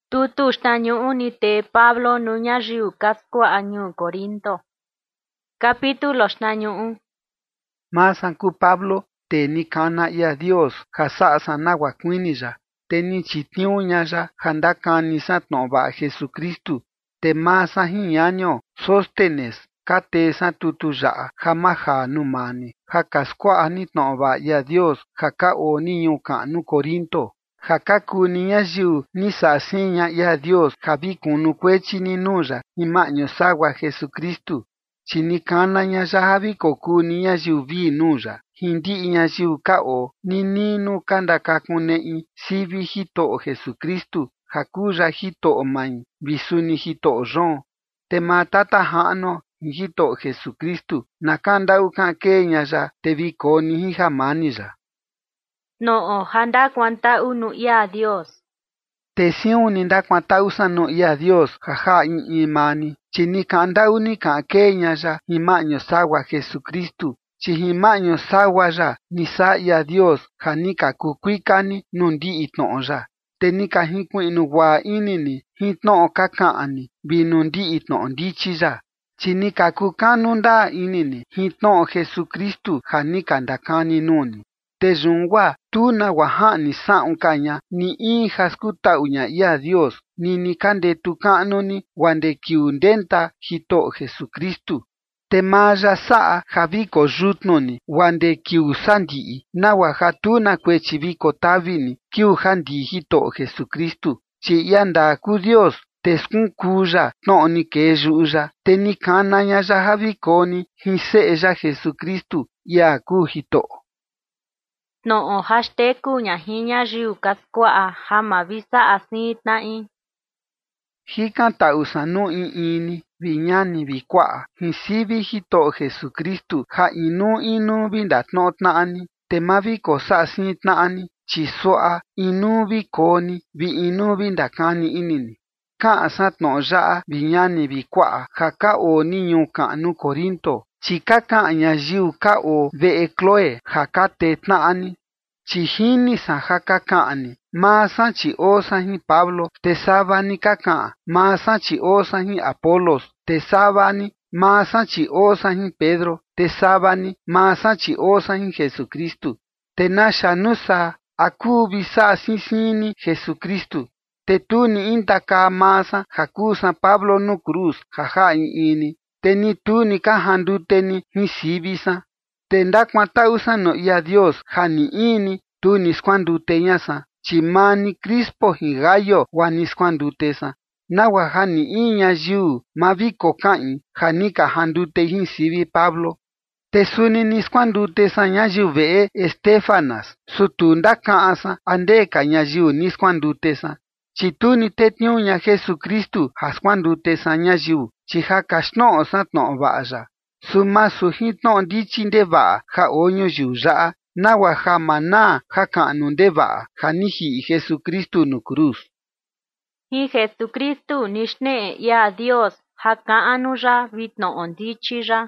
Tutu xtañu'u ni te Pablo nuña riu kaskua'a ñuu Corinto. Capítulo xtañu'u. Masan ku Pablo te ni kana ia Dios ja sa'a sa nagua kuini ya, te ni chitniuña ya ja ndakani sa tno'o va'a Jesucristu, te maa sa jin ñanio Sóstenes ka tee sa tutu ya'a ja ma jaa numani ja kaskua'a ni tno'o va'a ia Dios ja ka oo ni ñuu ka'nu Corinto, ja ka kuu ni ñayiu ni sa'a siin ña ia Dios ja vi kunu kuechi ni nuu ya jin ma'ñu sagua Jesucristu, chi ni kana ña ya ja vi kokuu ni ñayiu vii nuu ya jin ndi'i ñayiu ka oo nini nuu ka ndakakune'i sivi Jito'o Jesucristu ja kuu ya Jito'o mai vi suni Jito'o yoon. Te maa tata ja'nuo jin Jito'o Jesucristu na ka'an nda'u ka'an kee ña ya te vi koo ni jin jamani ya. No'o ja ndakuanta'u nu ia Dios. Te siun ni ndakuanta'u sa nu ia Dios ja ja'a iin mani, chi ni ka'an nda'u ni ka'an kee ña ya jin ma'ñu sagua Jesucristu, chi jin ma'ñu sagua ya ni sa'a ia Dios ja ni ka kuu kuika ni nuu ndi'i tno'o ya, te ni ka jinkui'nu guaa ini ni jin tno'o ka ka'an ni vi nuu ndi'i tno'o ndichi ya, chi ni ka kukanu ndaa ini ni jin tno'o Jesucristu ja ni ka ndakani nuu ni. Te yun guaa tu nagua ja'ni sa'un ka ña ni in ja skuta'u ña ia Dios nini ka ndetu ka'nu ni guaa nde kiu ndenta Jito'o Jesucristu. Te maa ya sa'a ja vi koyutnu ni guaa nde kiu sandi'i nagua ja tu na kuechi vi kotavi ni kiu ja ndii Jito'o Jesucristu, chi ia ndaa kuu Dios te skunkuu ya tno'o ni kee yu'u ya, te ni kana ña ya ja vi koo ni jin se'e ya Jesucristu ia kuu Jito'o. No'o ja xteku ña jin ñayiu kaskua'a ja ma vi sa'a siin tna'i. Jikanta'a sa nuu ini vi ñani vi kua'a jin sivi Jito'o Jesucristu ja inuu vi ndatno'o tna'a ni, te ma vi ko sa'a siin tna'a ni, chi sua'a inuu vi koo ni vi inuu vi ndakani ini ni. Ka'an sa tno'o ya'a vi ñani vi kua'a ja ka oo ni ñuu ka'nu Corinto, chi ka ka'an ñayiu ka oo ve'e Cloé ja ka tee tna'a ni. Chi jini sa ja ka ka'an ni, maa sa chi oo sa jin Pablo, te sava ni ka ka'an maa sa chi oo sa jin Apolos, te sava ni maa sa chi oo sa jin Pedro, te sava ni maa sa chi oo sa jin Jesucristu. Te naxa nusa a kuu vi sa'a siin ni Jesucristu, te tu ni intakaa maa sa ja kuu sa Pablo nuu cruz ja ja'a ini, te ni tu ni ka jandute ni jin sivi sa. Te ndakuanta'u sa nu ia Dios ja ni ini tu ni skuandute ña sa, chi maa ni Crispo jin Gayo guaa ni skuandute sa, nagua ja ni in ñayiu ma vi koka'in ja ni ka jandute jin sivi Pablo. Te suni ni skuandute sa ñayiu ve'e Estéfanas, sutu ndaka'an sa a ndee ka ñayiu ni skuandute sa, chi tu ni tetniuu ña Jesucristu ja skuandute sa ñayiu, chi ja kaxtno'o sa tno'o va'a ya, su masu jin tno'o ndichi ndeva'a ja oo ñuyiu ya'a, nagua ja ma naa ja ka'nu ndeva'a ja ni ji'i Jesucristu nuu cruz. Jin Jesucristu ni xne'e ia Dios ja ka'anu ya vi tno'o ndichi ya.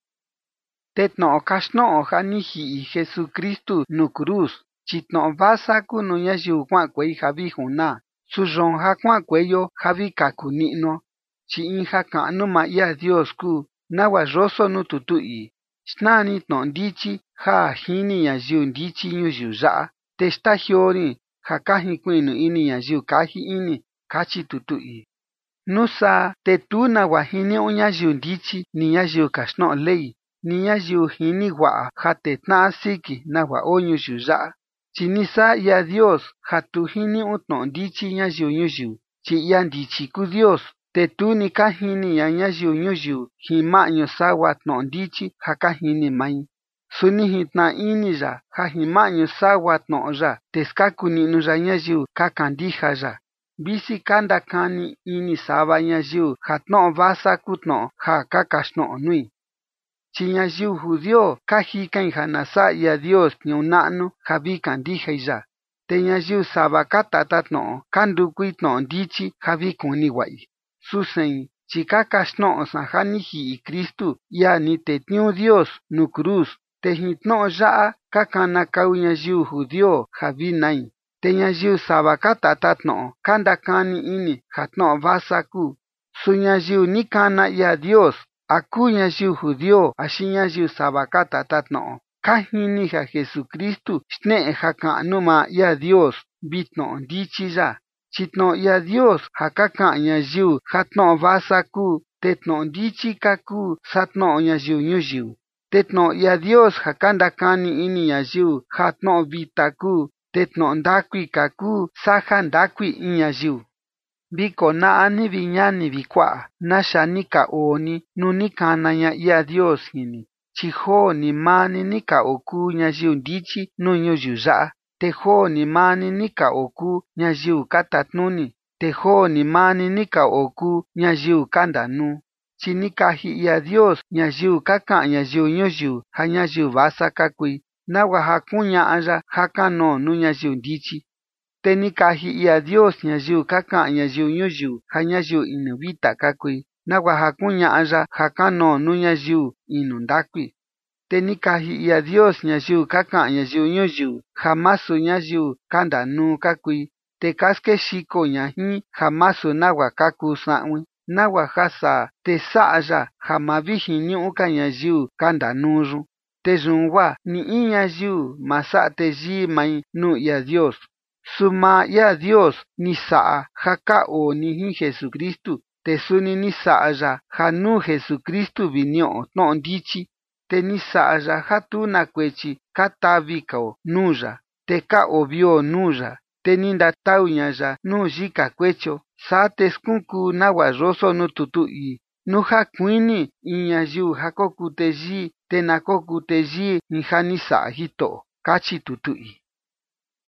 Te tno'o kaxtno'o ja ni ji'i Jesucristu nuu cruz, chi tno'o vasa kuu nu ñayiu kua'ankuei ja vi junaa, su yoon ja kua'ankueyo ja vi kaku ni'nuo, chi in ja ka'nu maa ia Dios kuu, nagua yoso nuu tutu ii. Xnaa ni tno'o ndichi ja jini ñayiu ndichi ñuyiu ya'a, te xtajioo ni ja ka jinkui'nu ini ñayiu kaji ini, kachi tutu ii. Nusaa te tu nagua jiniu'u ñayiu ndichi ni ñayiu kaxtno'o ley, ni ñayiu jini gua'a ja tee tna'a siki nagua oo ñuyiu ya'a, chi ni sa'a ia Dios ja tu jiniu'u tno'o ndichi ñayiu ñuyiu, chi ia ndichi kuu Dios, te tu ni ka jini ña ñayiu ñuyiu jin ma'ñu sagua tno'o ndichi ja ka jini mai. Suni jitna ini ya ja jin ma'ñu sagua tno'o ya te skaku ni'nu ya ñayiu ka kandija ya, visi ka ndakani ini sava ñayiu ja tno'o vasa kuu tno'o ja ka kaxtno'o nui. Chi ñayiu judío ka jikain ja na sa'a ia Dios tniuu na'nu ja vi kandijai ya, te ñayiu sava ka tatatno'o ka ndukui tno'o ndichi ja vi kuni gua'i. Su sein chi ka kaxtno'o sa ja ni ji'i Cristu ia ni tetniuu Dios nuu cruz, te jin tno'o ya'a ka kanakau ñayiu judío ja vi nai. Te ñayiu sava ka tatatno'o ka ndakani ini ja tno'o vasa kuu. Su ñayiu ni kana ia Dios, a kuu ñayiu judío axi ñayiu sava ka tatatno'o, ka jini ja Jesukristu xne'e jaka'nu maa ia Dios vi tno'o ndichi ya. Chi tno'o ia Dios ja ka ka'an ñayiu ja tno'o vasa kuu, te tno'o ndichi ka kuu sa tno'o ñayiu ñuyiu. Te tno'o ia Dios ja ka ndakani ini ñayiu ja tno'o vita kuu, te tno'o ndakui ka kuu sa ja ndakui in ñayiu. Viko na'a ni vi ñani vi kua'a, naxa ni ka oo ni nuu ni kana ña ia Dios jini, chi joo ni maa ni ka oo kuu ñayiu ndichi nuu ñuyiu ya'a, te joo ni maa ni ka oo kuu ñayiu ka tatnuni, te joo ni maa ni ka oo kuu ñayiu ka ndanuu. Chi ni kaji ia Dios ñayiu ka ka'an ñayiu ñuyiu ja ñayiu vasa ka kui, nagua ja kuña'a ya ja kanoo nuu ñayiu ndichi. Te ni kaji ia Dios ñayiu ka ka'an ñayiu ñuyiu ja ñayiu inu vita ka kui, nagua ja kuña'a ya ja kanoo nuu ñayiu inu ndakui. Te ni kaji ia Dios ñayiu ka ka'an ñayiu ñuyiu ja masu ñayiu ka ndanuu ka kui, te ka skexiko ña jin ja masu nagua ka kuu sa'un, nagua ja saa te sa'a ya ja ma vi jiniu'u ka ñayiu ka ndanuu yun. Te yun gua ni in ñayiu ma sa'a teyii mai nuu ia Dios. Su maa ia Dios ni sa'a ja ka oo ni jin Jesukristu, te suni ni sa'a ya ja nuu Jesukristu vi ni'o tno'o ndichi, te ni sa'a ya ja tu na kuechi ka tavi kao nuu ya, te ka oo vio nuu ya, te ni ndatau ña ya nuu yika kuechio. Saa te skunkuu nagua yoso nuu tutu ii: nuu ja kuini in ñayiu ja kokuu teyii, te na kokuu teyii jin ja ni sa'a Jito'o, kachi tutu ii.